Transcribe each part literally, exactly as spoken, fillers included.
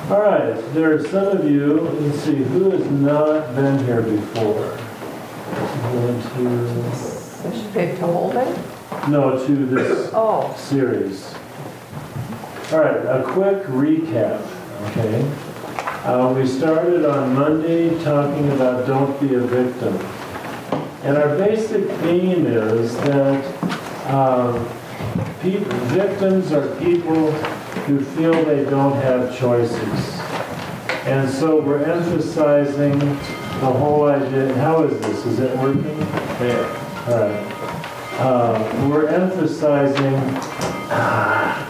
All right, there are some of you, let's see, who has not been here before? One, two, Big to hold it? no, to this Oh, series. All right, a quick recap, okay? Uh, we started on Monday talking about don't be a victim. And our basic theme is that um, pe- victims are people who feel they don't have choices. And so we're emphasizing the whole idea. How is this? Is it working? There. All right. Uh, we're emphasizing ah,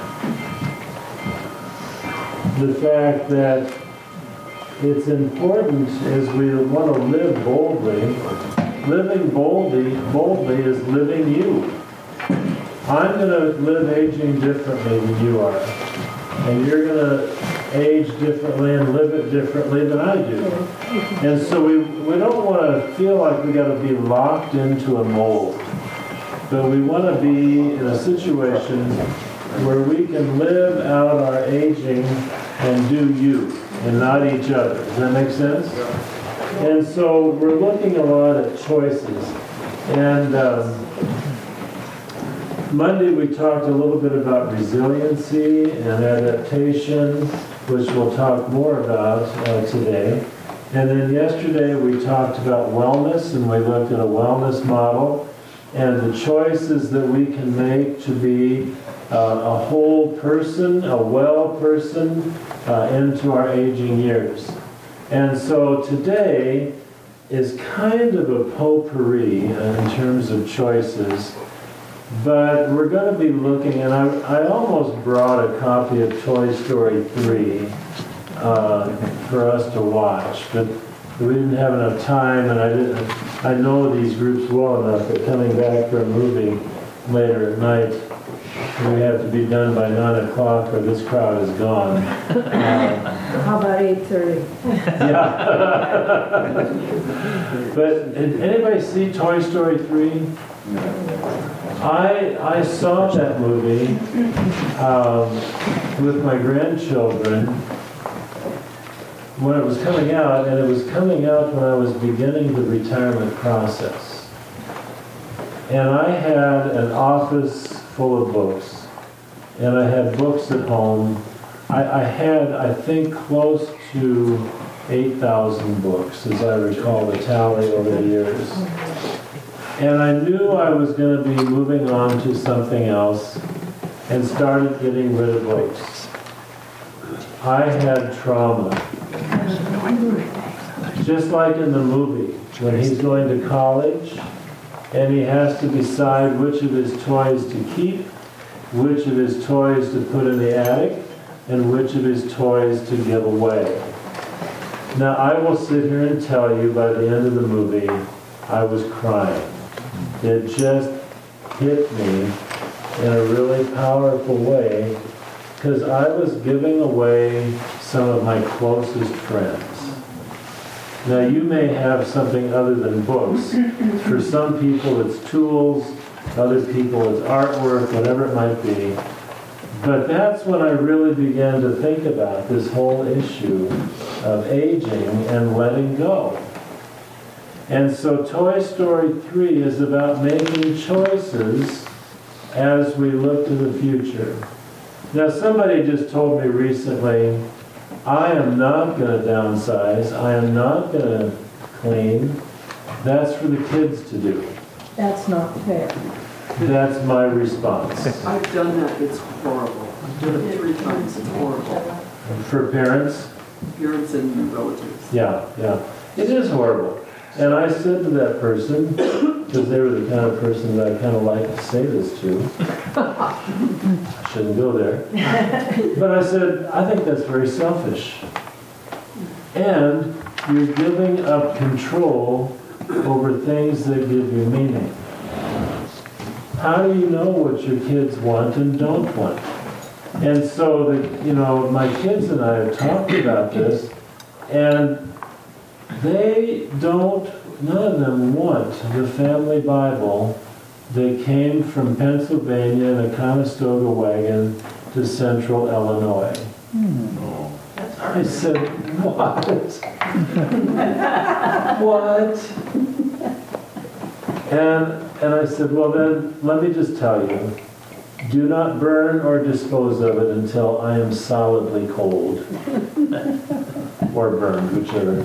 the fact that it's important as we want to live boldly. Living boldly, boldly is living you. I'm going to live aging differently than you are. And you're going to age differently and live it differently than I do. And so we, we don't want to feel like we got to be locked into a mold. But we want to be in a situation where we can live out our aging and do you and not each other. Does that make sense? And so we're looking a lot at choices. And um, Monday we talked a little bit about resiliency and adaptation, which we'll talk more about uh, today. And then yesterday we talked about wellness, and we looked at a wellness model and the choices that we can make to be uh, a whole person, a well person, uh, into our aging years. And so today is kind of a potpourri uh, in terms of choices, but we're going to be looking, and I, I almost brought a copy of Toy Story three uh, for us to watch, but we didn't have enough time, and I didn't. I know these groups well enough that coming back for a movie later at night, we have to be done by nine o'clock or this crowd is gone. Uh, How about eight thirty? yeah. But did anybody see Toy Story three? I I saw that movie um, with my grandchildren when it was coming out, and it was coming out when I was beginning the retirement process. And I had an office full of books, and I had books at home. I, I had, I think, close to eight thousand books, as I recall the tally over the years. And I knew I was going to be moving on to something else and started getting rid of books. I had trauma. Just like in the movie, when he's going to college and he has to decide which of his toys to keep, which of his toys to put in the attic, and which of his toys to give away. Now, I will sit here and tell you by the end of the movie, I was crying. It just hit me in a really powerful way because I was giving away some of my closest friends. Now, you may have something other than books. For some people, it's tools. Other people, it's artwork, whatever it might be. But that's when I really began to think about this whole issue of aging and letting go. And so Toy Story three is about making choices as we look to the future. Now, somebody just told me recently, I am not going to downsize. I am not going to clean. That's for the kids to do. That's not fair. That's my response. I've done that, it's horrible. I've done it three times, it's horrible. For parents, Parents and relatives. yeah, yeah. It is horrible. And I said to that person, because they were the kind of person that I kind of like to say this to, I shouldn't go there, but I said, I think that's very selfish. And you're giving up control over things that give you meaning. How do you know what your kids want and don't want? And so, the, you know, my kids and I have talked about this, and they don't, none of them want the family Bible that came from Pennsylvania in a Conestoga wagon to central Illinois. That's our I said, what? What? And, and I said, well then, let me just tell you, do not burn or dispose of it until I am solidly cold. Or burned, whichever.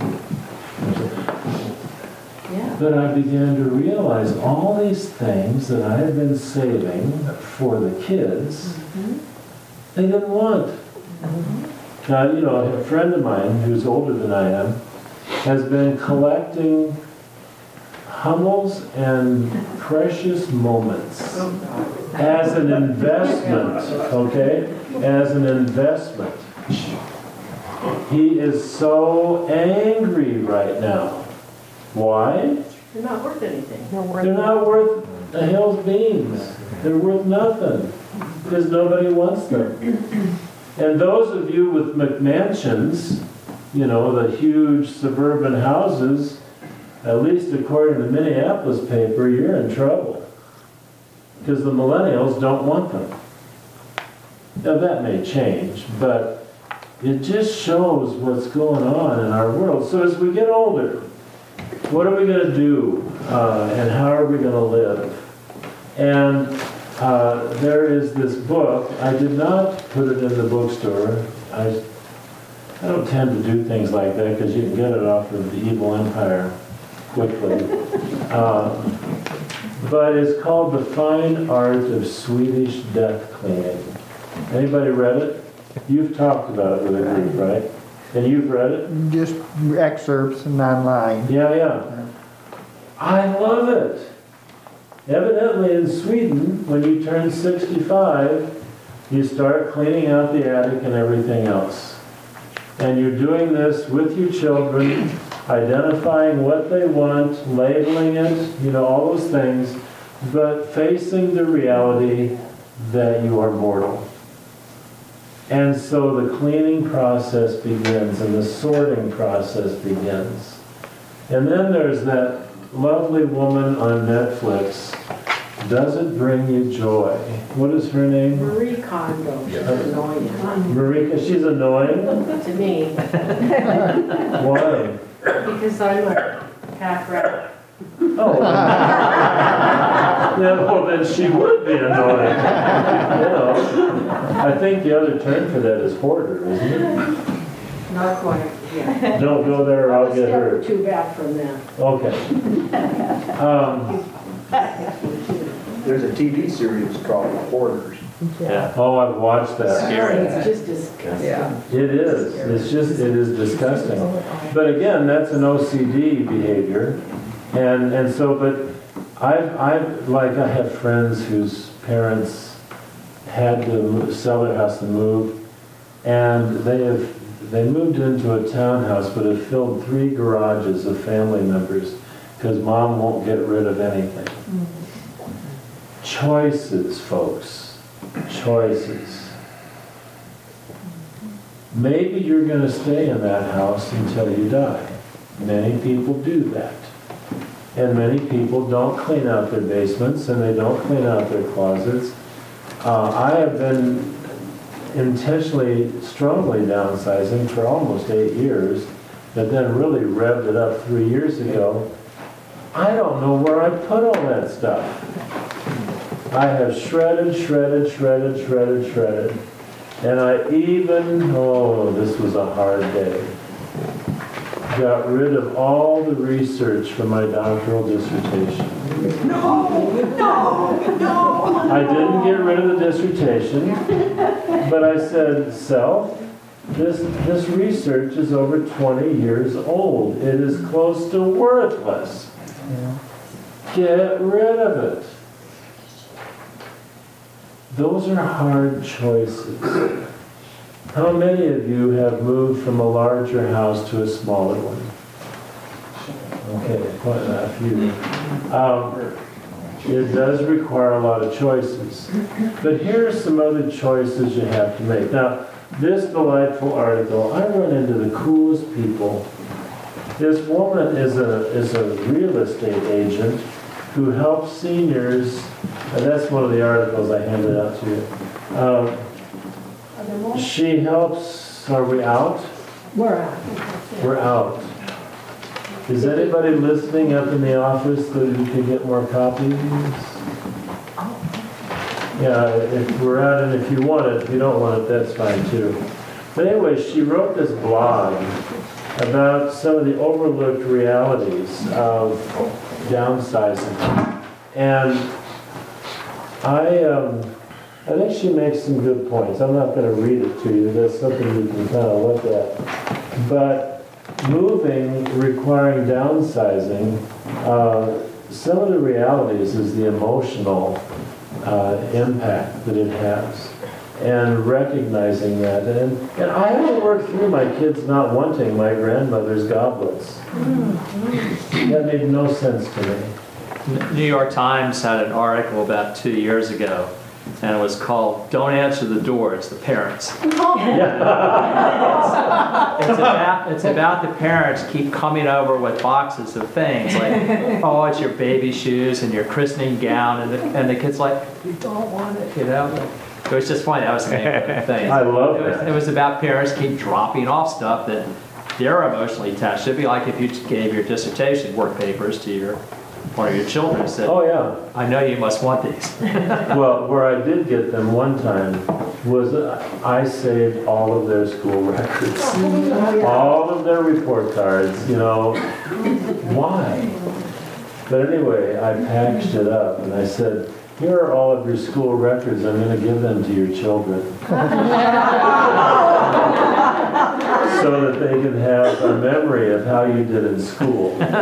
Yeah. But I began to realize all these things that I had been saving for the kids, they didn't want. Now, you know, a friend of mine who's older than I am has been collecting Hummels and precious moments as an investment, okay? As an investment. He is so angry right now. Why? They're not worth anything. They're not worth a hill's beans. They're worth nothing because nobody wants them. And those of you with McMansions, you know, the huge suburban houses, at least according to the Minneapolis paper, you're in trouble. Because the millennials don't want them. Now that may change, but it just shows what's going on in our world. So as we get older, what are we going to do? Uh, and how are we going to live? And uh, there is this book. I did not put it in the bookstore. I, I don't tend to do things like that because you can get it off of the Evil Empire quickly. Uh, but it's called The Fine Art of Swedish Death Cleaning. Anybody read it? You've talked about it with a group, right? And you've read it? Just excerpts and online. Yeah, yeah. I love it. Evidently in Sweden, when you turn sixty-five, you start cleaning out the attic and everything else. And you're doing this with your children, identifying what they want, labeling it, you know, all those things, but facing the reality that you are mortal. And so the cleaning process begins and the sorting process begins. And then there's that lovely woman on Netflix, Does It Bring You Joy? What is her name? Marie Kondo, she's annoying Marika, she's annoying? to me Why? because I'm a half rat. Oh. Yeah, well then she would be annoying. You know, I think the other term for that is hoarder, isn't it? Not quite, yeah. Don't go there or I'll get Never hurt. too bad from that. Okay. Um, There's a T V series called Hoarders. Yeah. Oh, I've watched that. It's just disgusting. Yeah. It is. It's just, it is disgusting. But again, that's an O C D behavior. And, and so, but I've, I've, like I have friends whose parents had to mo- sell their house and move. And they have, they moved into a townhouse, but have filled three garages of family members because mom won't get rid of anything. Choices, folks. Choices. Maybe you're going to stay in that house until you die. Many people do that. And many people don't clean out their basements and they don't clean out their closets. Uh, I have been intentionally, strongly downsizing for almost eight years, but then really revved it up three years ago. I don't know where I put all that stuff. I have shredded, shredded, shredded, shredded, shredded. And I even, oh, this was a hard day, got rid of all the research for my doctoral dissertation. No, no, no. I didn't get rid of the dissertation, but I said, self, this, this research is over twenty years old. It is close to worthless. Yeah. Get rid of it. Those are hard choices. How many of you have moved from a larger house to a smaller one? Okay, quite a few. Um, it does require a lot of choices. But here are some other choices you have to make. Now, this delightful article, I run into the coolest people. This woman is a, is a real estate agent who helps seniors, and that's one of the articles I handed out to you. Um, She helps So are we out? We're out. We're out. Is anybody listening up in the office that you could get more copies? Yeah, if we're out, and if you want it, if you don't want it, that's fine too. But anyway, she wrote this blog about some of the overlooked realities of downsizing. And I, um, I think she makes some good points. I'm not going to read it to you. That's something you can kind of look at. But moving, requiring downsizing, uh, some of the realities is the emotional uh, impact that it has. And recognizing that. And, and I haven't worked through my kids not wanting my grandmother's goblets. That made no sense to me. New York Times had an article about two years ago, and it was called "Don't Answer the Door, It's the Parents." It's about, it's about the parents keep coming over with boxes of things, like, oh, it's your baby shoes and your christening gown, and the, and the kid's like, we don't want it, you know? It was just funny, that was the name of the thing. I love it was, that. It was about parents keep dropping off stuff that they're emotionally attached. It'd be like if you gave your dissertation work papers to your one of your children and said, Oh, yeah. I know you must want these. Well, where I did get them one time was uh, I saved all of their school records, all of their report cards, you know. Why? But anyway, I packaged it up and I said, here are all of your school records. I'm going to give them to your children. So that they can have a memory of how you did in school. Uh,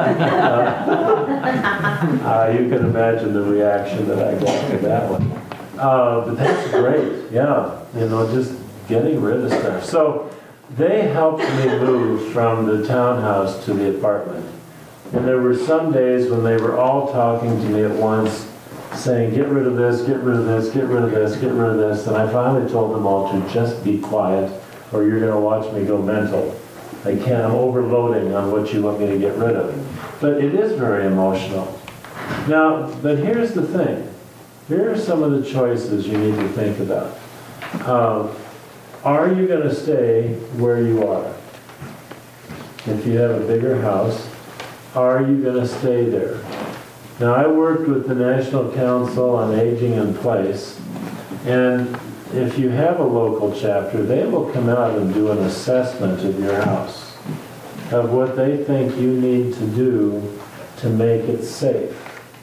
uh, you can imagine the reaction that I got to that one. Uh, but that's great, yeah. You know, just getting rid of stuff. So they helped me move from the townhouse to the apartment. And there were some days when they were all talking to me at once, saying, get rid of this, get rid of this, get rid of this, get rid of this. And I finally told them all to just be quiet or you're going to watch me go mental. I can't, I'm overloading on what you want me to get rid of. But it is very emotional. Now, but here's the thing. Here are some of the choices you need to think about. Um, are you going to stay where you are? If you have a bigger house, are you going to stay there? Now, I worked with the National Council on Aging in Place, and if you have a local chapter, they will come out and do an assessment of your house, of what they think you need to do to make it safe.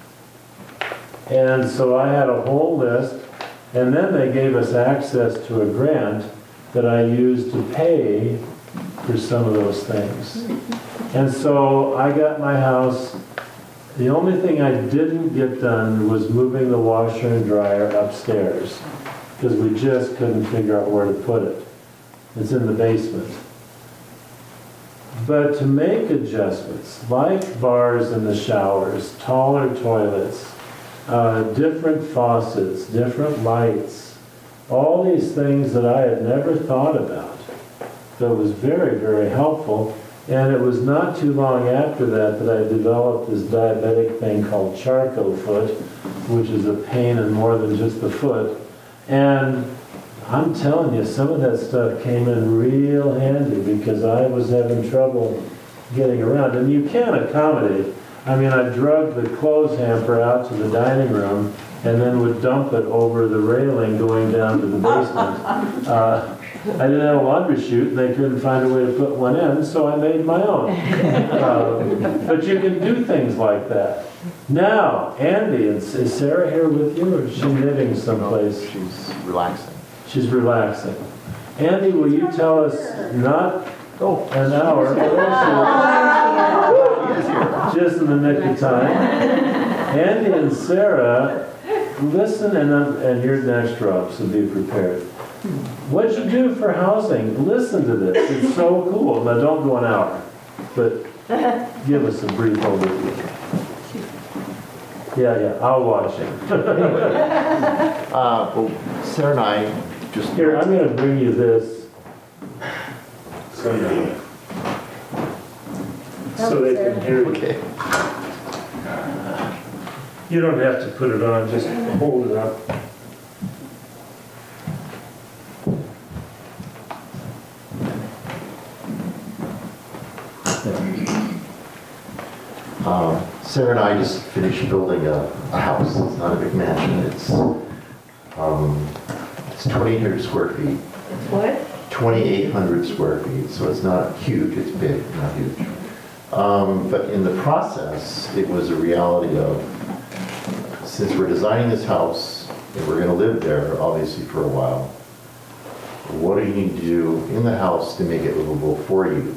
And so I had a whole list, and then they gave us access to a grant that I used to pay for some of those things. And so I got my house. The only thing I didn't get done was moving the washer and dryer upstairs, because we just couldn't figure out where to put it. It's in the basement. But to make adjustments, like bars in the showers, taller toilets, uh, different faucets, different lights, all these things that I had never thought about, that was very, very helpful. And it was not too long after that that I developed this diabetic thing called Charcot foot, which is a pain in more than just the foot. And I'm telling you, some of that stuff came in real handy because I was having trouble getting around. And you can accommodate. I mean, I drug the clothes hamper out to the dining room and then would dump it over the railing going down to the basement. Uh, I didn't have a laundry chute, and they couldn't find a way to put one in, so I made my own. Uh, but you can do things like that. Now, Andy, is, is Sarah here with you, or is she knitting someplace? She's relaxing. She's relaxing. Andy, will you tell us, not oh, an hour, but just in the nick of time. Andy and Sarah, listen, and, and you're next, Rob, so be prepared. What'd you do for housing? Listen to this. It's so cool. Now, don't go an hour, but give us a brief overview. Yeah, yeah, I'll watch it. Uh, well, Sarah and I just... Here, I'm going to bring you this. So, you- so they can hear you. Okay. You don't have to put it on, just hold it up. Um, Sarah and I just finished building a, a house. It's not a big mansion. It's, um, it's twenty-eight hundred square feet. It's what? twenty-eight hundred square feet, so it's not huge, it's big, not huge. Um, but in the process, it was a reality of, since we're designing this house, and we're gonna live there, obviously, for a while, what do you need to do in the house to make it livable for you?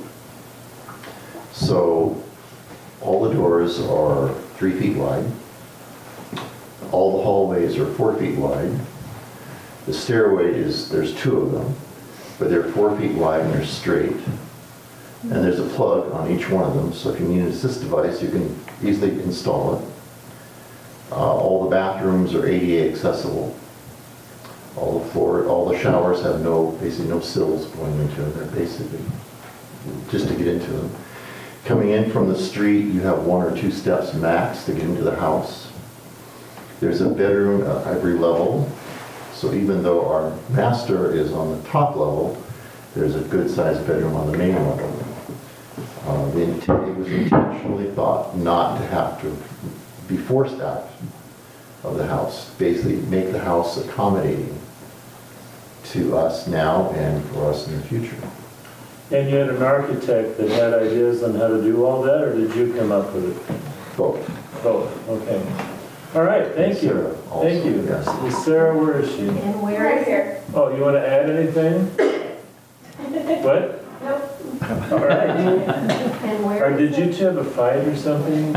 So, all the doors are three feet wide. All the hallways are four feet wide. The stairway is, there's two of them, but they're four feet wide and they're straight. And there's a plug on each one of them, so if you need an assist device, you can easily install it. Uh, all the bathrooms are A D A accessible. All the floor, all the showers have no, basically no sills going into them. They're basically just to get into them. Coming in from the street, you have one or two steps max to get into the house. There's a bedroom at every level. So even though our master is on the top level, there's a good-sized bedroom on the main level. Uh, the intent, it was intentionally thought not to have to be forced out of the house. Basically, make the house accommodating to us now and for us in the future. And you had an architect that had ideas on how to do all that, or did you come up with it? Both. Both, okay. All right, thank you. Sarah also, Thank you. yes. Is Sarah, where is she? And where is it? Oh, you want to add anything? What? Nope. All right. And where? Or did you two have a fight or something?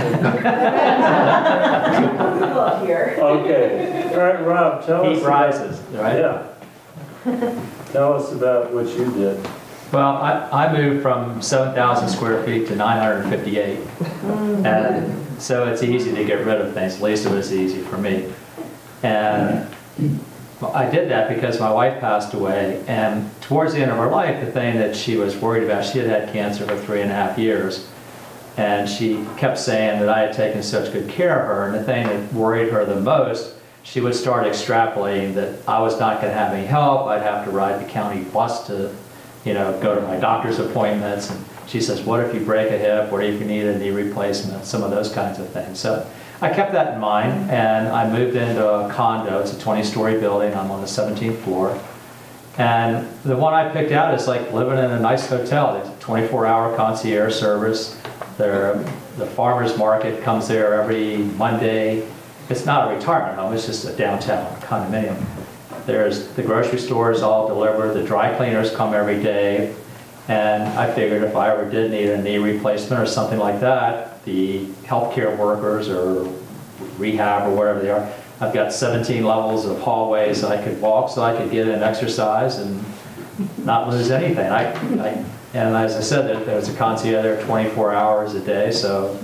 Up here. Okay. All right, Rob, tell us. Heat about- rises, right? Yeah. Tell us about what you did. Well, I, I moved from seven thousand square feet to nine hundred fifty-eight. And so it's easy to get rid of things, at least it was easy for me. And I did that because my wife passed away, and towards the end of her life, the thing that she was worried about, she had had cancer for three and a half years, and she kept saying that I had taken such good care of her, and the thing that worried her the most, she would start extrapolating that I was not going to have any help, I'd have to ride the county bus to, you know, go to my doctor's appointments, and she says, what if you break a hip, what if you need a knee replacement, some of those kinds of things. So I kept that in mind, and I moved into a condo. It's a twenty-story building. I'm on the seventeenth floor. And the one I picked out is like living in a nice hotel. There's a twenty-four hour concierge service. There, the farmer's market comes there every Monday. It's not a retirement home, it's just a downtown condominium. There's the grocery store is all delivered. The dry cleaners come every day. And I figured if I ever did need a knee replacement or something like that, the healthcare workers or rehab or whatever they are, I've got seventeen levels of hallways I could walk so I could get in exercise and not lose anything. I, I, and as I said, there, there's a concierge there twenty-four hours a day, so,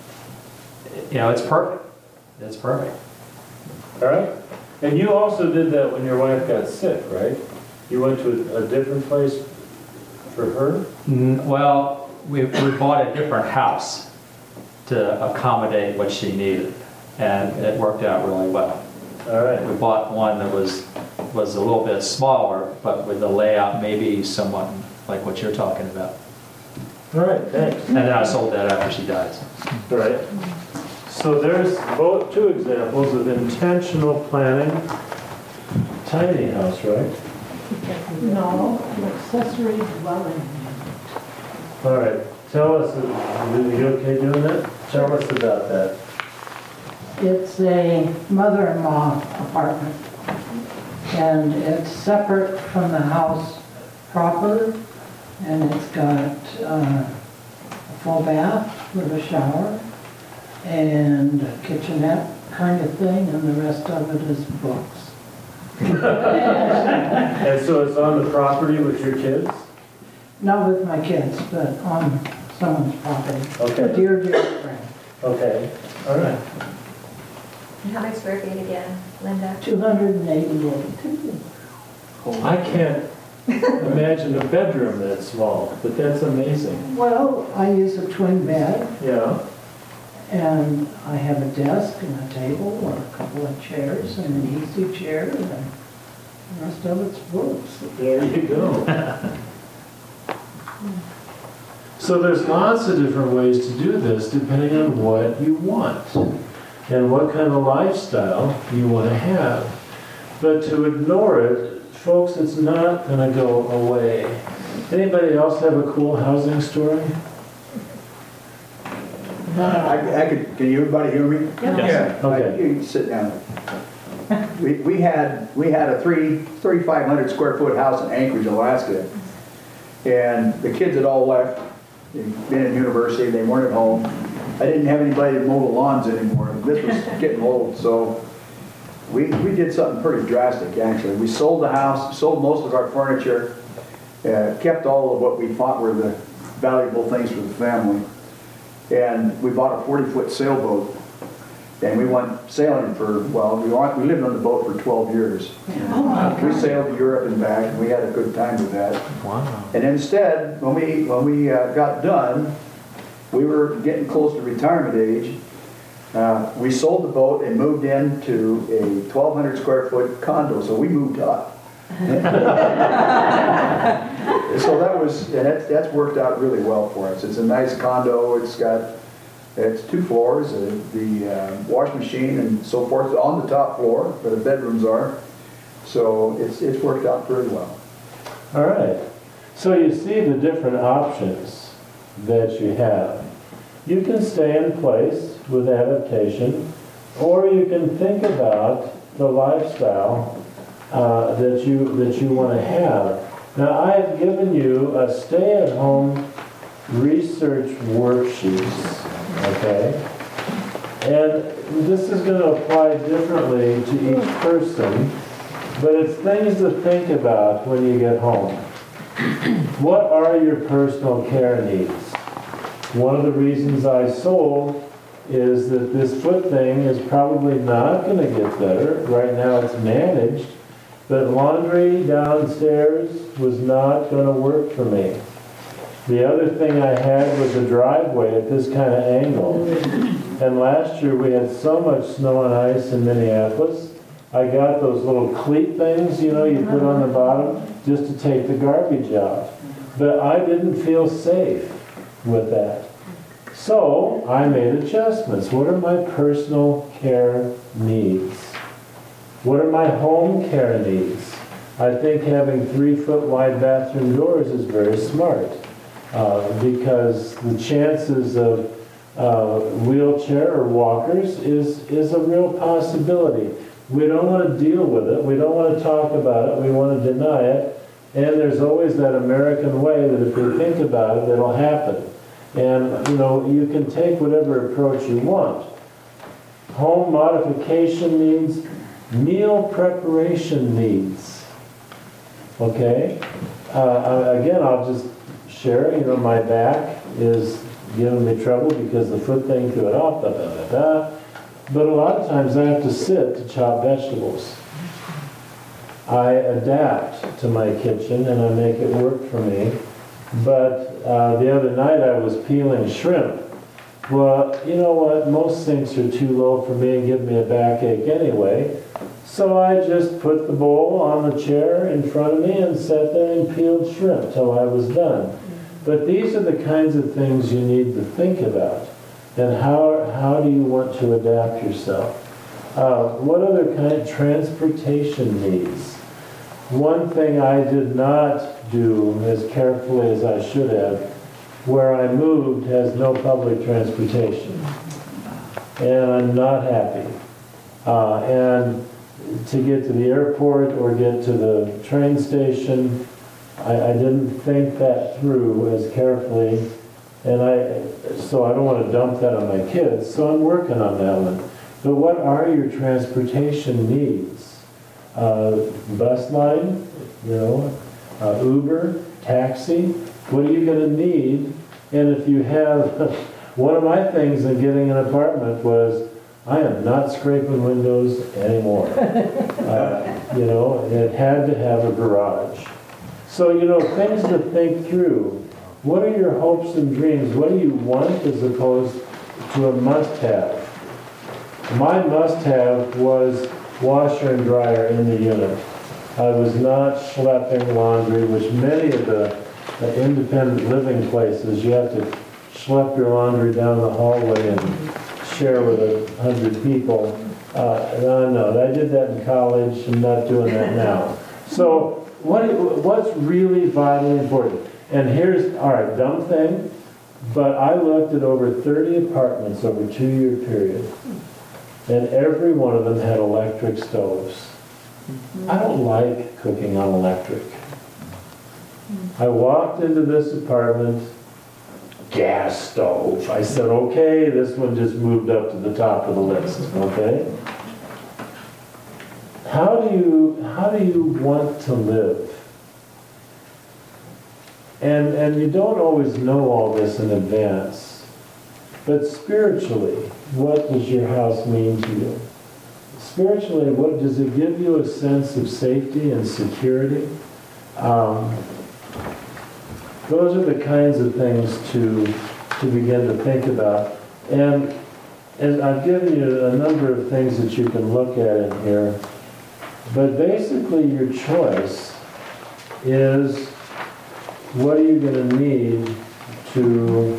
you know, it's perfect. It's perfect. All right? And you also did that when your wife got sick, right? You went to a, a different place for her? Mm, Well, we, we bought a different house to accommodate what she needed, and it worked out really well. All right. We bought one that was, was a little bit smaller, but with the layout maybe somewhat like what you're talking about. All right, thanks. And then I sold that after she died. All right. So there's both, two examples of intentional planning. Tiny house, right? No, accessory dwelling. All right. Tell us, are you okay doing that? Tell us about that. It's a mother-in-law apartment, and it's separate from the house proper, and it's got uh, a full bath with a shower and a kitchenette kind of thing, and the rest of it is books. And so it's on the property with your kids? Not with my kids, but on someone's property. Okay. A dear, dear friend. Okay, all right. And how many square feet again, Linda? two hundred eighty-eight. I can't imagine a bedroom that small, but that's amazing. Well, I use a twin bed, Yeah. and I have a desk and a table and a couple of chairs and an easy chair, and the rest of it's books. There you go. So there's lots of different ways to do this depending on what you want and what kind of lifestyle you want to have. But to ignore it, folks, it's not going to go away. Anybody else have a cool housing story? I, I could, can you, everybody hear me? Yes. Okay. You can sit down. We, we had, we had a three, thirty-five hundred square foot house in Anchorage, Alaska. And the kids had all left, they'd been in university, they weren't at home. I didn't have anybody to mow the lawns anymore. This was getting old, so we, we did something pretty drastic, actually. We sold the house, sold most of our furniture, uh, kept all of what we thought were the valuable things for the family. And we bought a forty foot sailboat, and we went sailing for, well, we went, we lived on the boat for twelve years. We sailed to Europe and back, and we had a good time with that. Wow. And instead, when we, when we uh, got done, we were getting close to retirement age. Uh, we sold the boat and moved into a twelve hundred square foot condo, so we moved up. So that was, and that, that's worked out really well for us. It's a nice condo. It's got, it's two floors, uh, the uh, wash machine and so forth on the top floor where the bedrooms are. So it's, it's worked out pretty well. All right. So you see the different options that you have. You can stay in place with adaptation, or you can think about the lifestyle uh, that you that you want to have. Now, I've given you a stay-at-home research worksheets, okay? And this is going to apply differently to each person, but it's things to think about when you get home. What are your personal care needs? One of the reasons I sold is that this foot thing is probably not going to get better. Right now it's managed, but laundry downstairs was not going to work for me. The other thing I had was a driveway at this kind of angle. And last year we had so much snow and ice in Minneapolis, I got those little cleat things, you know, you put on the bottom just to take the garbage out. But I didn't feel safe with that. So I made adjustments. What are my personal care needs? What are my home care needs? I think having three foot wide bathroom doors is very smart uh, because the chances of uh, wheelchair or walkers is, is a real possibility. We don't want to deal with it. We don't want to talk about it. We want to deny it. And there's always that American way that if we think about it, it'll happen. And, you know, you can take whatever approach you want. Home modification needs, meal preparation needs. Okay? Uh, again, I'll just share, you know, my back is giving me trouble because the foot thing threw it off, da, da, da, da. But a lot of times I have to sit to chop vegetables. I adapt to my kitchen and I make it work for me. But uh, the other night I was peeling shrimp. Well, you know what? Most sinks are too low for me and give me a backache anyway. So I just put the bowl on the chair in front of me and sat there and peeled shrimp till I was done. But these are the kinds of things you need to think about. And how, how do you want to adapt yourself? Uh, what other kind of transportation needs? One thing I did not do as carefully as I should have, where I moved has no public transportation. And I'm not happy. Uh, and to get to the airport or get to the train station, I, I didn't think that through as carefully. And I, so I don't want to dump that on my kids, so I'm working on that one. But what are your transportation needs? Uh, bus line, you know, uh, Uber, taxi, what are you going to need? And if you have, one of my things in getting an apartment was, I am not scraping windows anymore. uh, you know, it had to have a garage. So, you know, things to think through. What are your hopes and dreams? What do you want as opposed to a must-have? My must-have was washer and dryer in the unit. I was not schlepping laundry, which many of the the independent living places, you have to schlep your laundry down the hallway and share with a hundred people. Uh, no, no, I did that in college, I'm not doing that now. So what, what's really vitally important? And here's, all right, dumb thing, but I looked at over thirty apartments over a two-year period, and every one of them had electric stoves. I don't like cooking on electric. I walked into this apartment, gas stove. I said, okay, this one just moved up to the top of the list, okay? How do you, how do you want to live? And, and you don't always know all this in advance, but spiritually, what does your house mean to you? Spiritually, what does it give you a sense of safety and security? Um, those are the kinds of things to, to begin to think about. And, and I've given you a number of things that you can look at in here, but basically your choice is, what are you going to need to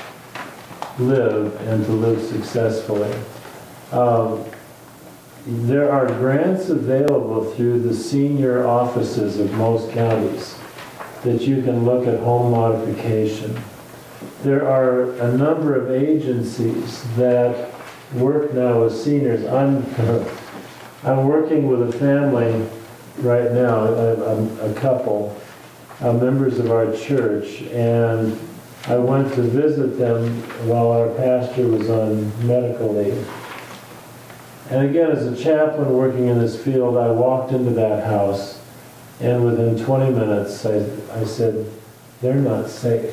live and to live successfully? Um, there are grants available through the senior offices of most counties that you can look at home modification. There are a number of agencies that work now with seniors. I'm, I'm working with a family right now, a, a, a couple, Uh, members of our church, and I went to visit them while our pastor was on medical leave. And again, as a chaplain working in this field, I walked into that house, and within twenty minutes, I, I said, they're not safe.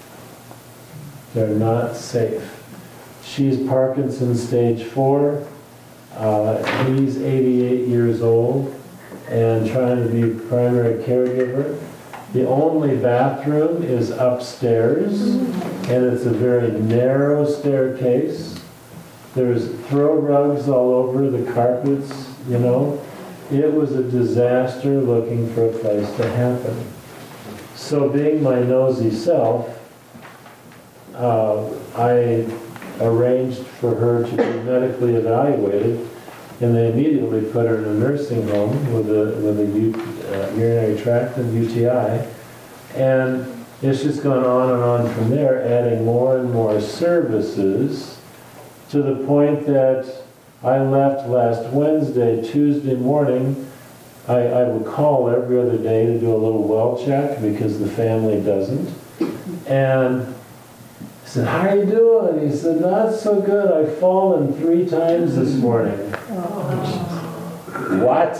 They're not safe. She's Parkinson's stage four. Uh, he's eighty-eight years old and trying to be a primary caregiver. The only bathroom is upstairs, and it's a very narrow staircase. There's throw rugs all over the carpets, you know. It was a disaster looking for a place to happen. So being my nosy self, uh, I arranged for her to be medically evaluated, and they immediately put her in a nursing home with a, with a U, uh, urinary tract and U T I. And it's just gone on and on from there, adding more and more services to the point that I left last Wednesday, Tuesday morning. I, I would call every other day to do a little well check because the family doesn't. And I said, how are you doing? He said, not so good. I've fallen three times this morning. What?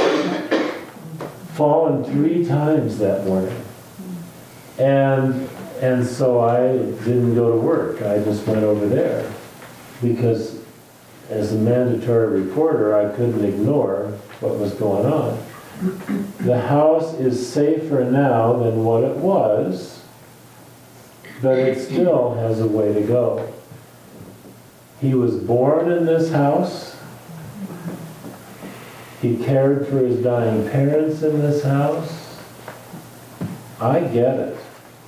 Fallen three times that morning. And and so I didn't go to work. I just went over there because as a mandatory reporter, I couldn't ignore what was going on. The house is safer now than what it was, but it still has a way to go. He was born in this house. He cared for his dying parents in this house. I get it.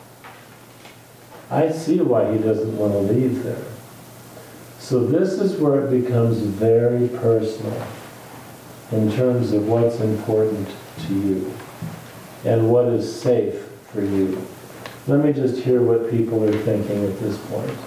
I see why he doesn't want to leave there. So this is where it becomes very personal in terms of what's important to you and what is safe for you. Let me just hear what people are thinking at this point.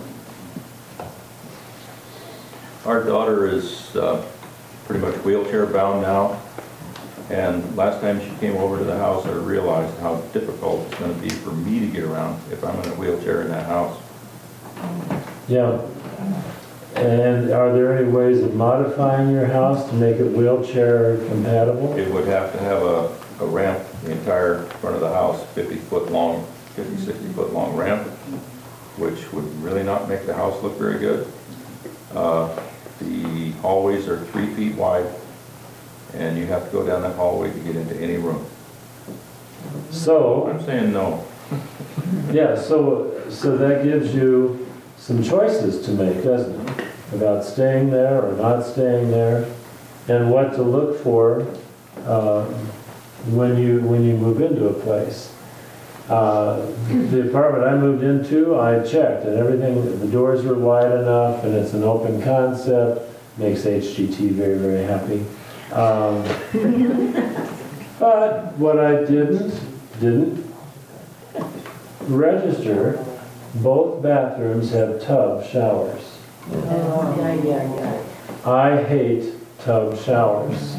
Our daughter is uh, pretty much wheelchair bound now, and last time she came over to the house, I realized how difficult it's going to be for me to get around if I'm in a wheelchair in that house. Yeah. And are there any ways of modifying your house to make it wheelchair compatible? It would have to have a, a ramp, the entire front of the house, fifty foot long, fifty, sixty foot long ramp, which would really not make the house look very good. Uh, the hallways are three feet wide, and you have to go down that hallway to get into any room. So, I'm saying no. yeah, so, so that gives you some choices to make, doesn't it? About staying there or not staying there, and what to look for uh, when you when you move into a place. Uh, The apartment I moved into, I checked, and everything, the doors were wide enough, and it's an open concept, makes H G T very, very happy. Um, But what I didn't, didn't register, both bathrooms have tub showers. Yeah, yeah, yeah. I hate tub showers.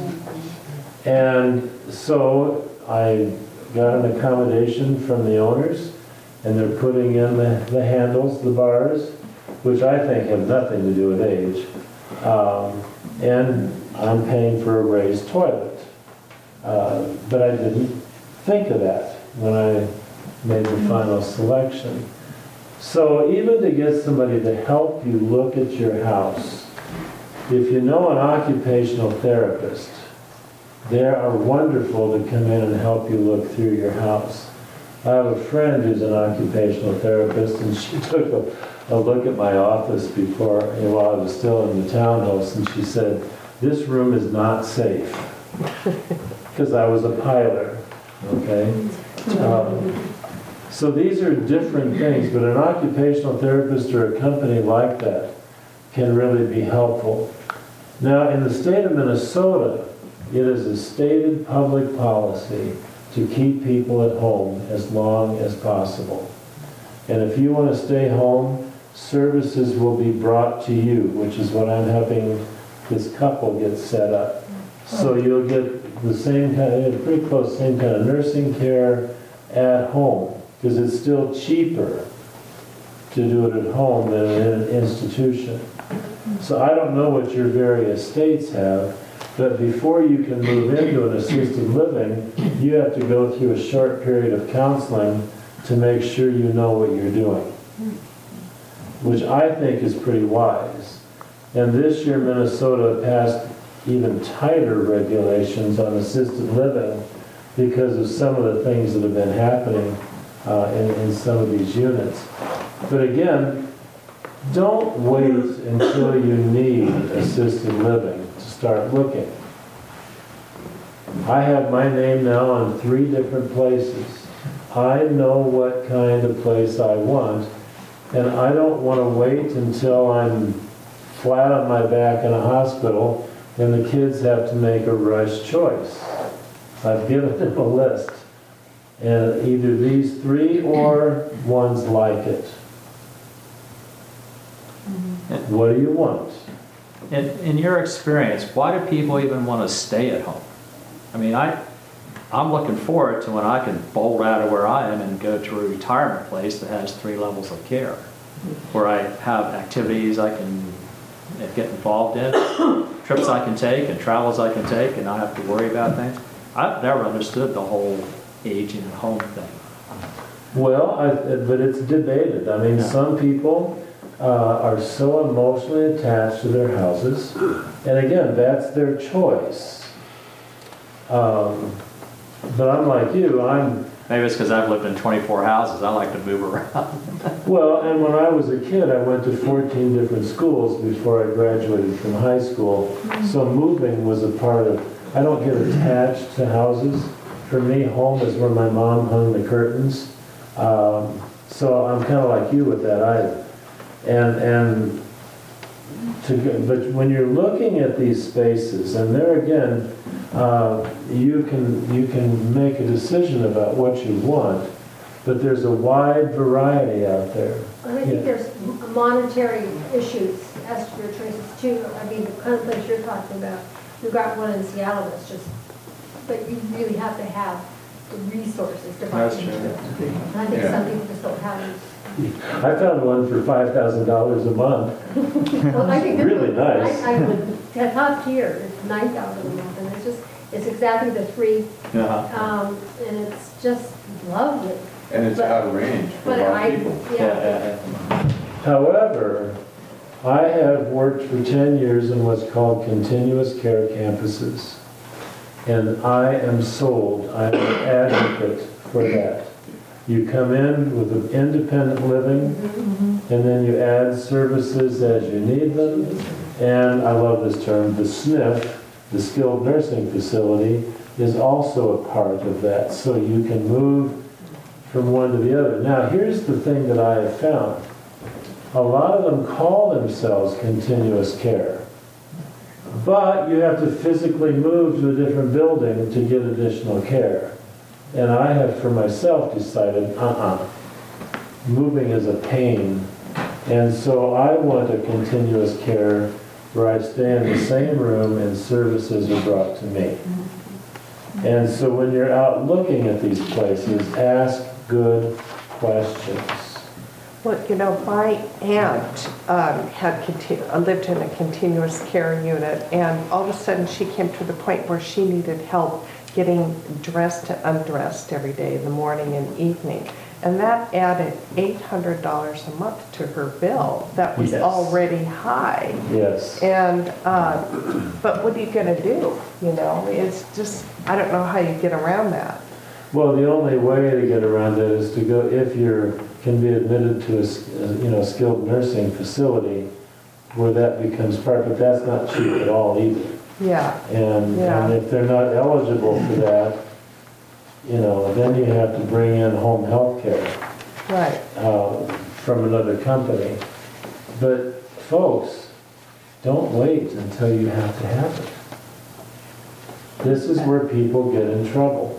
And so I got an accommodation from the owners, and they're putting in the, the handles, the bars, which I think have nothing to do with age. Um, and I'm paying for a raised toilet. Uh, but I didn't think of that when I made the final selection. So even to get somebody to help you look at your house, if you know an occupational therapist, they are wonderful to come in and help you look through your house. I have a friend who's an occupational therapist, and she took a, a look at my office before, you know, while I was still in the townhouse, and she said, "This room is not safe." Because I was a piler, okay? Um, so these are different things, but an occupational therapist or a company like that can really be helpful. Now, in the state of Minnesota, it is a stated public policy to keep people at home as long as possible. And if you want to stay home, services will be brought to you, which is what I'm helping this couple get set up. So you'll get the same kind of, pretty close, same kind of nursing care at home, because it's still cheaper to do it at home than in an institution. So I don't know what your various states have, but before you can move into an assisted living, you have to go through a short period of counseling to make sure you know what you're doing, which I think is pretty wise. And this year Minnesota passed even tighter regulations on assisted living because of some of the things that have been happening uh, in, in some of these units. But again, don't wait until you need assisted living to start looking. I have my name now on three different places. I know what kind of place I want, and I don't want to wait until I'm flat on my back in a hospital and the kids have to make a rush choice. I've given them a list, and either these three or ones like it. What do you want? In, in your experience, why do people even want to stay at home? I mean, I, I'm looking forward to when I can bolt out of where I am and go to a retirement place that has three levels of care, where I have activities I can get involved in, trips I can take and travels I can take and not have to worry about things. I've never understood the whole aging at home thing. Well, I, but it's debated. I mean, Yeah. some people uh, are so emotionally attached to their houses, and again, that's their choice. Um, but I'm like you, I'm, Maybe it's because I've lived in twenty-four houses. I like to move around. well, and when I was a kid, I went to fourteen different schools before I graduated from high school. So moving was a part of, I don't get attached to houses. For me, home is where my mom hung the curtains. Um, so I'm kind of like you with that. I, and, and to, but when you're looking at these spaces, and there again, Uh, you can you can make a decision about what you want, but there's a wide variety out there. And I think Yeah. there's monetary issues as to your choices too. I mean, the kind of place you're talking about, you've got one in Seattle that's just, but you really have to have the resources to buy That's into true. it. And I think Yeah. some people just don't have it. I found one for five thousand dollars a month. Well, I think this Really one- nice. I, I would, the top tier is nine thousand a month, and it's just, it's exactly the three, Uh-huh. um, and it's just lovely. And it's But- out of range for But a lot I, of people. Yeah, yeah, yeah, yeah. However, I have worked for ten years in what's called continuous care campuses, and I am sold. I'm an advocate for that. You come in with an independent living, and then you add services as you need them. And I love this term, the S N F, the skilled nursing facility, is also a part of that. So you can move from one to the other. Now, here's the thing that I have found. A lot of them call themselves continuous care, but you have to physically move to a different building to get additional care. And I have, for myself, decided, uh-uh, moving is a pain. And so I want a continuous care where I stay in the same room and services are brought to me. And so when you're out looking at these places, ask good questions. Well, you know, my aunt um, had conti- uh, lived in a continuous care unit, and all of a sudden she came to the point where she needed help getting dressed and undressed every day in the morning and evening. And that added eight hundred dollars a month to her bill. That was Yes. already high. Yes. And, uh, but what are you gonna do? You know, it's just, I don't know how you get around that. Well, the only way to get around it is to go, if you're, can be admitted to a, s- uh, you know, skilled nursing facility where that becomes part, but that's not cheap at all either. Yeah, And, Yeah. and if they're not eligible for that, you know, then you have to bring in home health care right. uh, from another company. But folks, don't wait until you have to have it. This is where people get in trouble.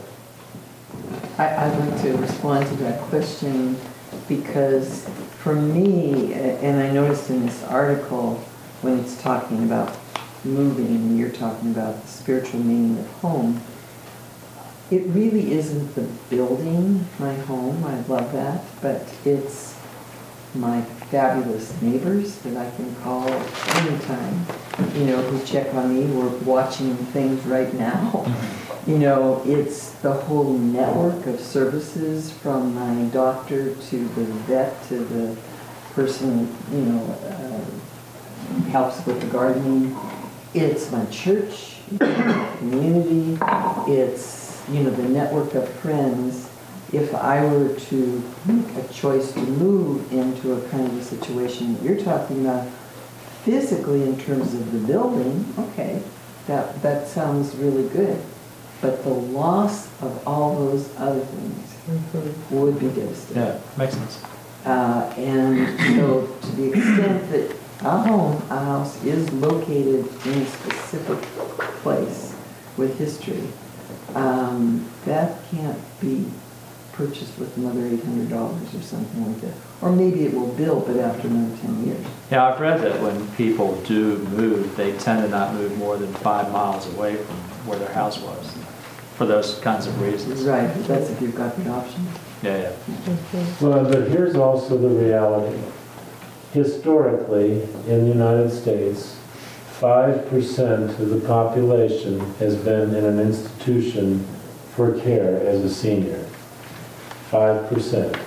I, I'd like to respond to that question because for me, a- and I noticed in this article when it's talking about moving and you're talking about the spiritual meaning of home, it really isn't the building, my home, I love that, but it's my fabulous neighbors that I can call anytime, you know, who check on me. We're watching things right now. You know, it's the whole network of services from my doctor to the vet to the person, you know, uh, helps with the gardening. It's my church, it's my community, it's, you know, the network of friends. If I were to make a choice to move into a kind of a situation that you're talking about, physically in terms of the building, okay, that, that sounds really good. But the loss of all those other things would be devastating. Yeah, makes sense. Uh, and so to the extent that a home, a house is located in a specific place with history, um, that can't be purchased with another eight hundred dollars or something like that. Or maybe it will build, but after another ten years. Yeah, I've read that when people do move, they tend to not move more than five miles away from where their house was, for those kinds of reasons. Right, but that's if you've got the option. Yeah, yeah. Well, but here's also the reality. Historically, in the United States, five percent of the population has been in an institution for care as a senior. five percent.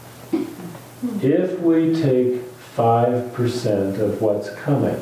If we take five percent of what's coming,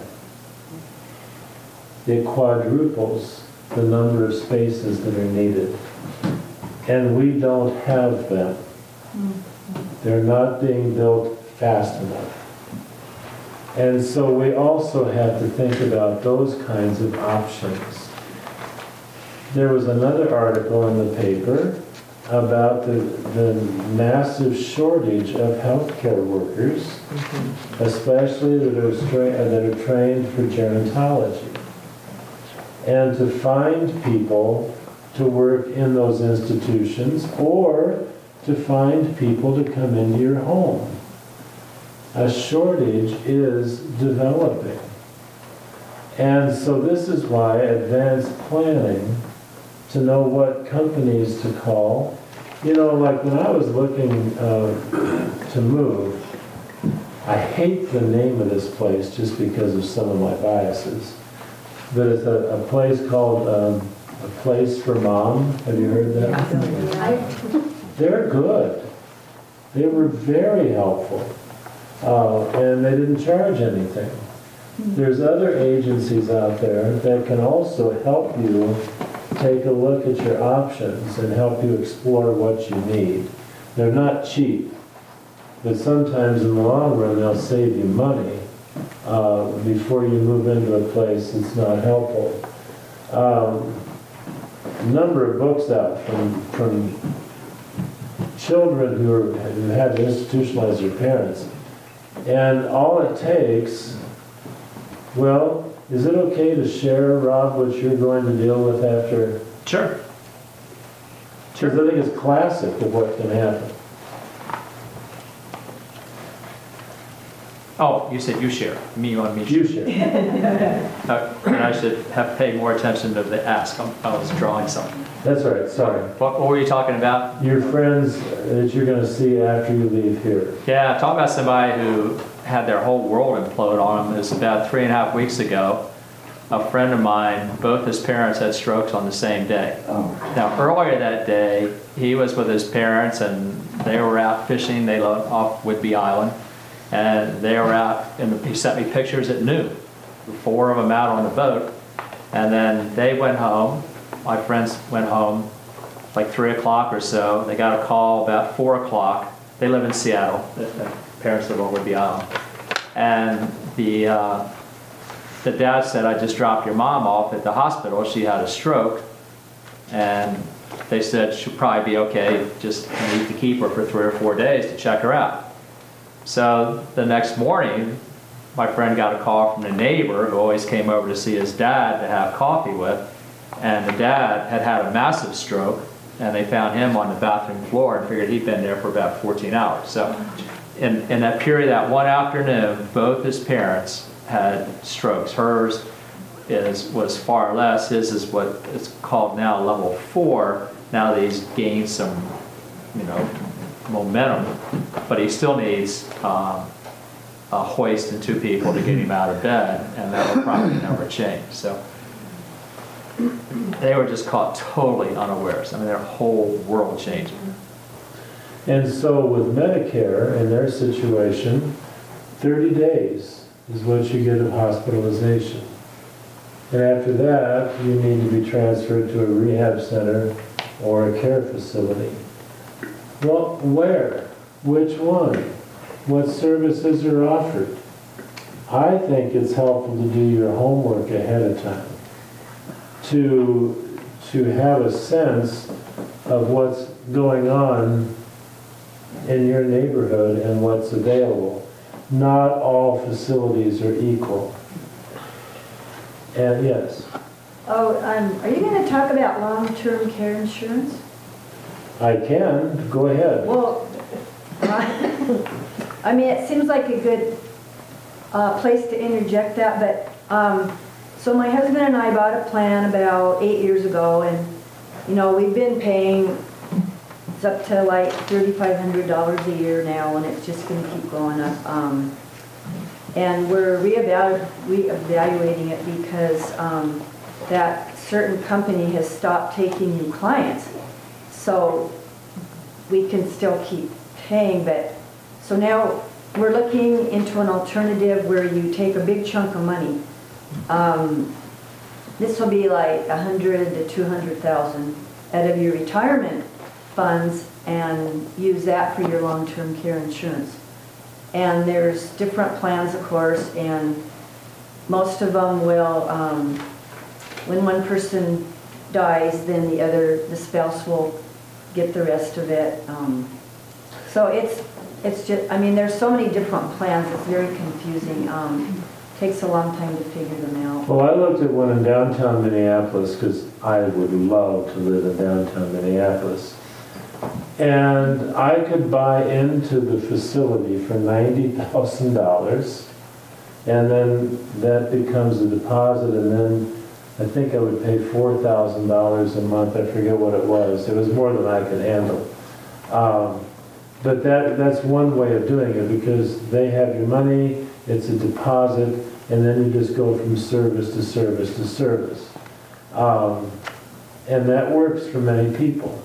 it quadruples the number of spaces that are needed. And we don't have them. They're not being built fast enough. And so we also have to think about those kinds of options. There was another article in the paper about the, the massive shortage of healthcare workers, mm-hmm. especially that are, stra- that are trained for gerontology. And to find people to work in those institutions or to find people to come into your home. A shortage is developing. And so this is why advanced planning, to know what companies to call. You know, like when I was looking uh, to move, I hate the name of this place just because of some of my biases. But it's a, a place called um, A Place for Mom. Have you heard that? They're good. They were very helpful. Uh, and they didn't charge anything. There's other agencies out there that can also help you take a look at your options and help you explore what you need. They're not cheap, but sometimes in the long run they'll save you money uh, before you move into a place that's not helpful. Um, a number of books out from, from children who are, who had to institutionalize their parents. And all it takes, well, is it okay to share, Rob, what you're going to deal with after? Sure. Because I think it's classic of what can happen. Oh, you said you share. Me, you want me to You share? share. Uh, And I should have paid more attention to the ask. I'm- I was drawing something. That's right, sorry. What what were you talking about? Your friends that you're going to see after you leave here. Yeah, talk about somebody who had their whole world implode on them. It was about three and a half weeks ago. A friend of mine, both his parents had strokes on the same day. Oh. Now, earlier that day, he was with his parents and they were out fishing. They lived off Whidbey Island. And they were out, and he sent me pictures at noon. Four of them out on the boat. And then they went home. My friends went home like three o'clock or so. They got a call about four o'clock. They live in Seattle. The the parents live on Whidbey Island. And the, uh, the dad said, I just dropped your mom off at the hospital. She had a stroke. And they said she'll probably be okay. Just need to keep her for three or four days to check her out. So the next morning, my friend got a call from the neighbor who always came over to see his dad to have coffee with. And the dad had had a massive stroke, and they found him on the bathroom floor and figured he'd been there for about fourteen hours. So in, in that period, that one afternoon, both his parents had strokes. Hers is was far less. His is what is called now level four. Now that he's gained some, you know, momentum, but he still needs um, a hoist and two people to get him out of bed, and that will probably never change. So they were just caught totally unawares. I mean, their whole world changing. And so with Medicare, in their situation, thirty days is what you get of hospitalization. And after that, you need to be transferred to a rehab center or a care facility. Well, where? Which one? What services are offered? I think it's helpful to do your homework ahead of time, to, to have a sense of what's going on in your neighborhood and what's available. Not all facilities are equal. And yes, Oh, um, are you going to talk about long-term care insurance? I can, go ahead. Well, I I mean, it seems like a good uh, place to interject that, but, um, so my husband and I bought a plan about eight years ago, and, you know, we've been paying, it's up to like thirty-five hundred dollars a year now, and it's just going to keep going up. Um, and we're reevalu- reevaluating it because um, that certain company has stopped taking new clients. So we can still keep paying, but, so now we're looking into an alternative where you take a big chunk of money. Um, this will be like a hundred to two hundred thousand out of your retirement funds and use that for your long-term care insurance. And there's different plans, of course, and most of them will, um, when one person dies, then the other, the spouse will get the rest of it. Um, so it's, it's just, I mean, there's so many different plans, it's very confusing. Um, takes a long time to figure them out. Well, I looked at one in downtown Minneapolis because I would love to live in downtown Minneapolis. And I could buy into the facility for ninety thousand dollars, and then that becomes a deposit, and then I think I would pay four thousand dollars a month. I forget what it was. It was more than I could handle. Um, but that that's one way of doing it, because they have your money, it's a deposit, and then you just go from service to service to service. Um, and that works for many people.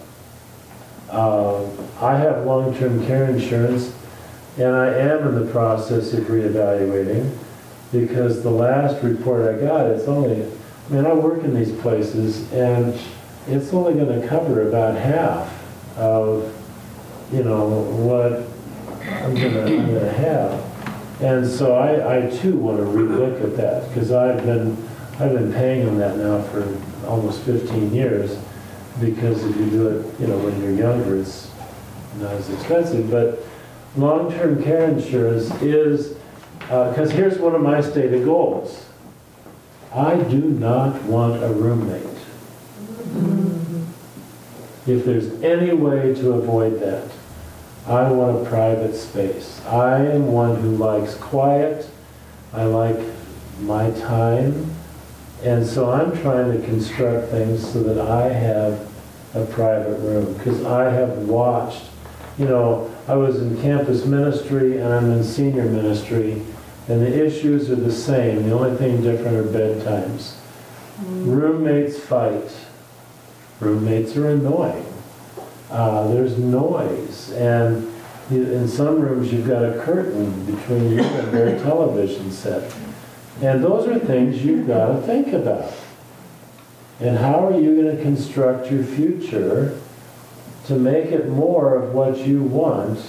Uh, I have long-term care insurance, and I am in the process of reevaluating, because the last report I got, it's only, I mean, I work in these places, and it's only going to cover about half of, you know, what I'm going to I'm going to have. And so I, I too want to relook at that, because I've been, I've been paying on that now for almost fifteen years. Because if you do it, you know, when you're younger, it's not as expensive, but long-term care insurance is, because here's one of my stated goals. I do not want a roommate. If there's any way to avoid that, I want a private space. I am one who likes quiet. I like my time. And so I'm trying to construct things so that I have a private room. Because I have watched, you know, I was in campus ministry and I'm in senior ministry, and the issues are the same. The only thing different are bedtimes. Roommates fight. Roommates are annoying. Uh, there's noise, and you, in some rooms you've got a curtain between you and their television set. And those are things you've got to think about. And how are you going to construct your future to make it more of what you want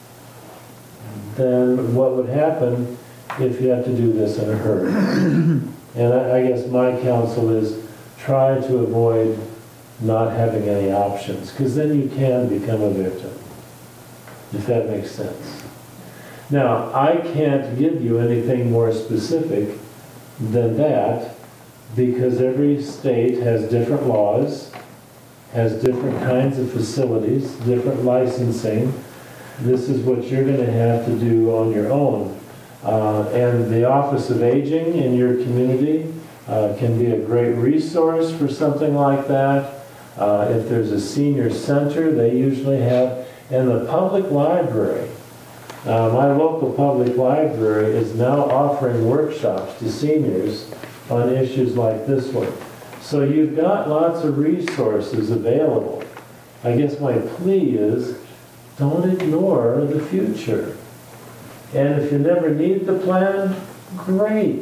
than what would happen if you have to do this in a hurry? And I, I guess my counsel is try to avoid not having any options, because then you can become a victim, if that makes sense. Now, I can't give you anything more specific than that, because every state has different laws, has different kinds of facilities, different licensing. This is what you're going to have to do on your own. Uh, and the Office of Aging in your community uh, can be a great resource for something like that. Uh, if there's a senior center, they usually have, and the public library. Uh, my local public library is now offering workshops to seniors on issues like this one. So you've got lots of resources available. I guess my plea is, don't ignore the future. And if you never need the plan, great.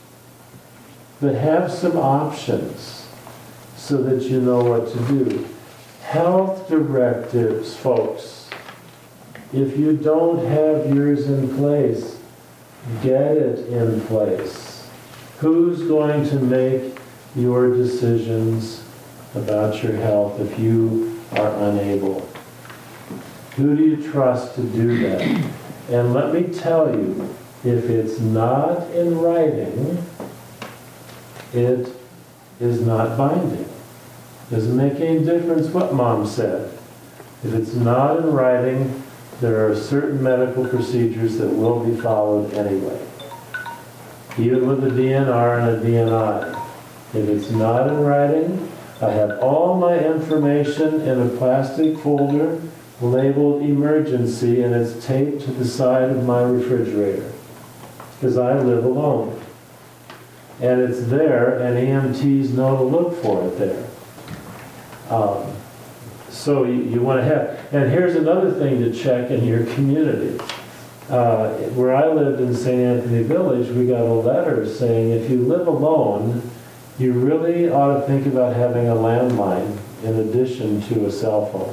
But have some options so that you know what to do. Health directives, folks. If you don't have yours in place, get it in place. Who's going to make your decisions about your health if you are unable? Who do you trust to do that? And let me tell you, if it's not in writing, it is not binding. Doesn't make any difference what mom said. If it's not in writing, there are certain medical procedures that will be followed anyway. Even with a D N R and a D N I. If it's not in writing, I have all my information in a plastic folder labeled emergency, and it's taped to the side of my refrigerator because I live alone. And it's there, and E M Ts know to look for it there. Um, so you, you want to have, and here's another thing to check in your community. Uh, where I lived in Saint Anthony Village, we got a letter saying if you live alone, you really ought to think about having a landline in addition to a cell phone.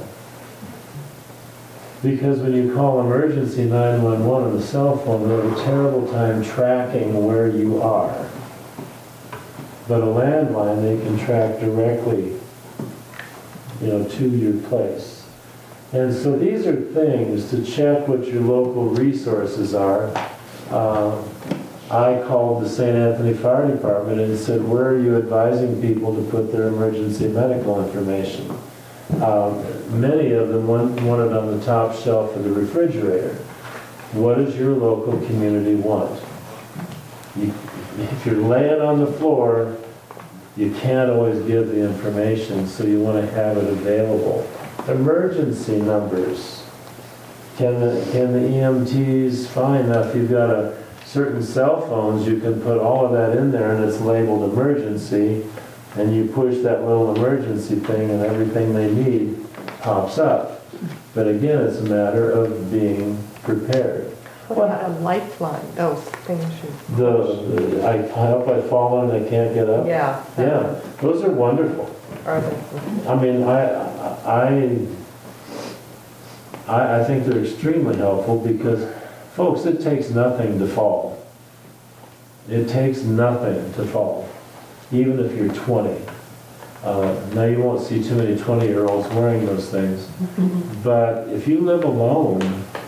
Because when you call emergency nine one one on a cell phone, they have a terrible time tracking where you are. But a landline, they can track directly, you know, to your place. And so these are things to check what your local resources are. Uh, I called the Saint Anthony Fire Department and said, where are you advising people to put their emergency medical information? Um, many of them want, want it on the top shelf of the refrigerator. What does your local community want? You, if you're laying on the floor, you can't always give the information, so you want to have it available. Emergency numbers. Can the, can the E M Ts find that? If you've got a certain cell phones, you can put all of that in there and it's labeled emergency, and you push that little emergency thing and everything they need pops up. But again, it's a matter of being prepared. What about a lifeline, those things you... The, the I, I hope I fall and I can't get up. Yeah. Yeah, those are wonderful. Are they? I mean, I, I, I, I think they're extremely helpful because, folks, it takes nothing to fall. It takes nothing to fall, even if you're twenty. Uh, Now, you won't see too many twenty-year-olds wearing those things, but if you live alone,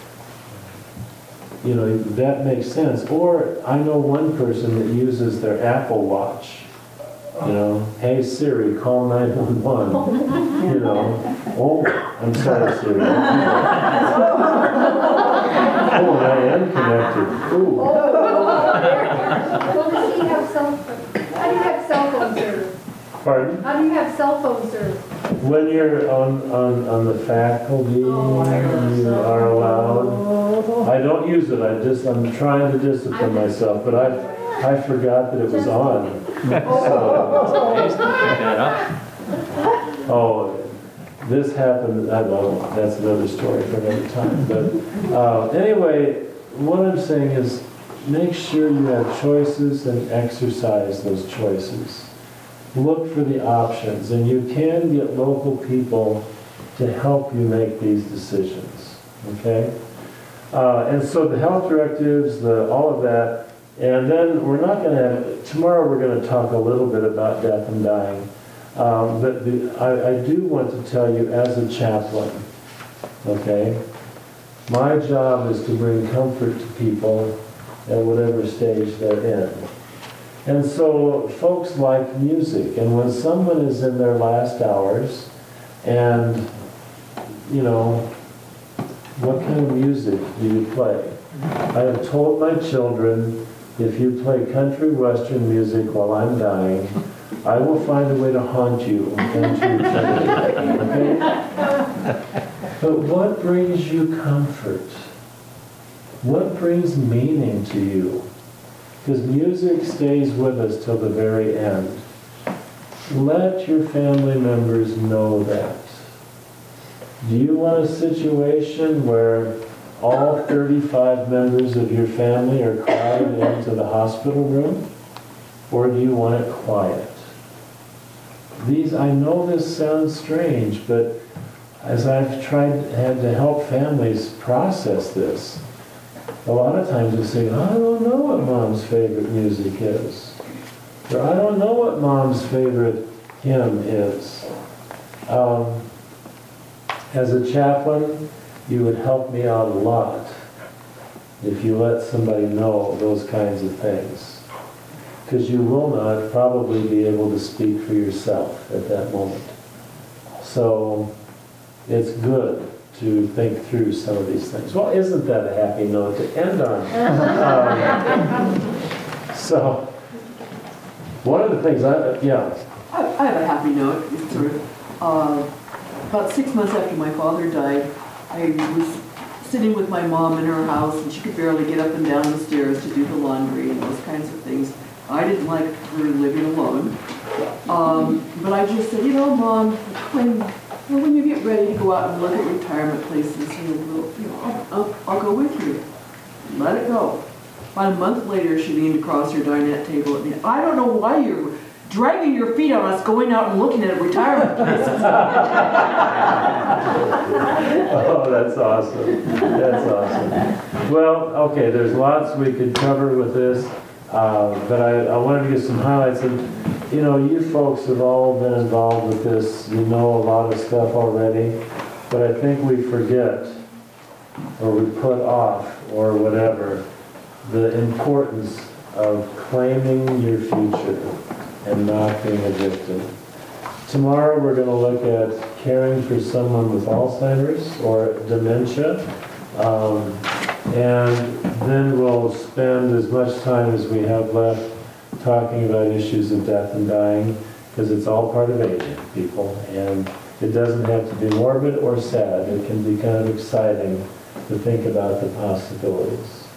you know, that makes sense. Or I know one person that uses their Apple Watch, you know, hey Siri, call nine one one, you know. Oh, I'm sorry, Siri. Oh, I am connected. Ooh. Well, does he have cell, how do you have cell phone service? Pardon? How do you have cell phone service? When you're on, on, on the faculty, you are allowed. I don't use it, I just, I'm trying to discipline myself, but I, I forgot that it was on. So, Pick that up. oh, this happened, I don't know, that's another story for another time. But uh, anyway, what I'm saying is make sure you have choices and exercise those choices. Look for the options, and you can get local people to help you make these decisions, okay? Uh, and so the health directives, the, all of that, and then we're not going to have, tomorrow we're going to talk a little bit about death and dying. Um, but the, I, I do want to tell you as a chaplain, okay, my job is to bring comfort to people at whatever stage they're in. And so folks like music, and when someone is in their last hours, and, you know, what kind of music do you play? I have told my children, if you play country western music while I'm dying, I will find a way to haunt you into eternity, okay? But what brings you comfort? What brings meaning to you? Because music stays with us till the very end. Let your family members know that. Do you want a situation where all thirty-five members of your family are crowded into the hospital room? Or do you want it quiet? These, I know this sounds strange, but as I've tried, had to help families process this, a lot of times they say, I don't know what mom's favorite music is. Or I don't know what mom's favorite hymn is. Um, as a chaplain, you would help me out a lot if you let somebody know those kinds of things. Because you will not probably be able to speak for yourself at that moment. So it's good to think through some of these things. Well, isn't that a happy note to end on? um, so, one of the things I, yeah. I, I have a happy note. It's sort of, uh, about six months after my father died, I was sitting with my mom in her house, and she could barely get up and down the stairs to do the laundry and those kinds of things. I didn't like her living alone. Um, but I just said, you know, Mom, when, well, when you get ready to go out and look at retirement places, you know, we'll, you know I'll, I'll, I'll go with you. Let it go. About a month later, she leaned across her dinette table at me. I don't know why you're dragging your feet on us going out and looking at retirement places. Oh, that's awesome. That's awesome. Well, okay, there's lots we could cover with this. Uh, but I, I wanted to give some highlights. And, you know, you folks have all been involved with this. You know a lot of stuff already. But I think we forget, or we put off, or whatever, the importance of claiming your future and not being a victim. Tomorrow we're going to look at caring for someone with Alzheimer's or dementia. Um, And then we'll spend as much time as we have left talking about issues of death and dying, because it's all part of aging, people. And it doesn't have to be morbid or sad. It can be kind of exciting to think about the possibilities.